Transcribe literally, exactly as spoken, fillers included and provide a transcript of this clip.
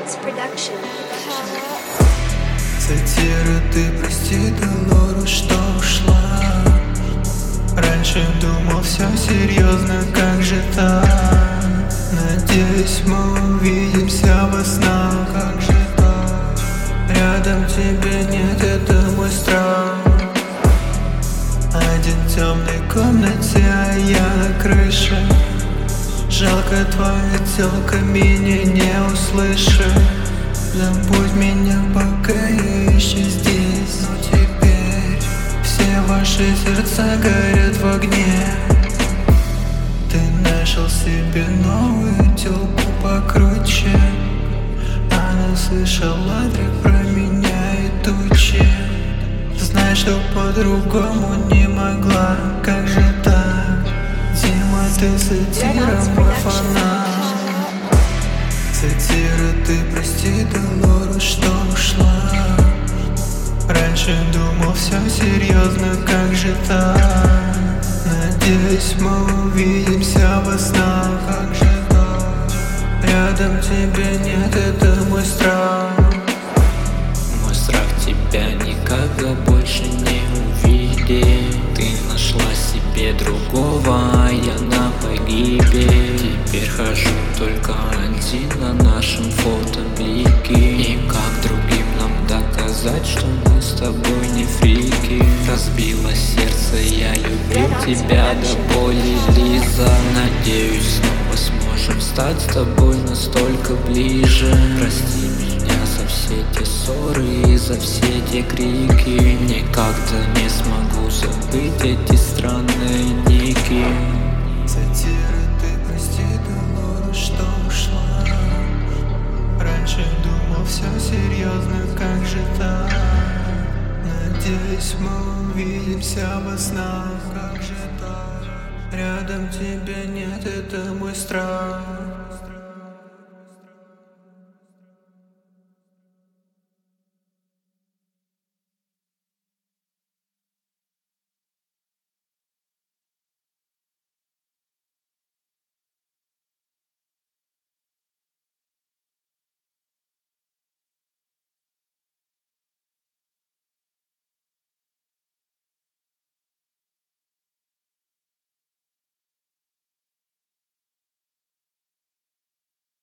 Dance Production. Сатира, ты прости, Долору, что ушла. Раньше думал, все серьезно, как же так? Надеюсь, мы увидимся во снах, как же так? Рядом тебя нет, это мой страх. Один в темной комнате, а я на крыше. Жалко, твоя тёлка меня не услышит. Забудь меня, пока я еще здесь. Но теперь все ваши сердца горят в огне. Ты нашел себе новую тёлку покруче. Она слышала трек про меня и тучи. Знай, что по-другому не могла. Как же так? Дима, ты сатира, мой фанат. Сатира, ты прости, Долору, что ушла. Раньше думал, все серьезно, как же так? Надеюсь, мы увидимся во снах, как же так? Рядом тебя нет, это мой страх. Мой страх тебя никогда больше не увидеть. Ты нашла себе другого, а я на погибель. Теперь хожу только один на нашем фотоблике. И как другим нам доказать, что мы с тобой не фрики? Разбило сердце, я любил тебя до боли, Лиза. Надеюсь, снова сможем стать с тобой настолько ближе. Прости меня за все те ссоры и за все те крики. Никогда не смогу забыть эти странные ники. Сатира, ты прости, Долору, что ушла. Раньше думал, все серьезно, как же так? Надеюсь, мы увидимся во снах, как же так? Рядом тебя нет, это мой страх.